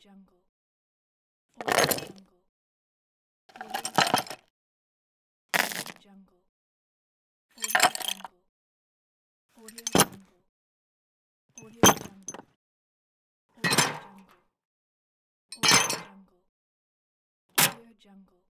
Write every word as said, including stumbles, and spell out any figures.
Jungle. Audio Jungle. Audio Jungle. Audio Jungle. Audio Jungle. Audio Jungle. Audio Jungle. Audio Jungle. Audio Jungle. Audio Jungle.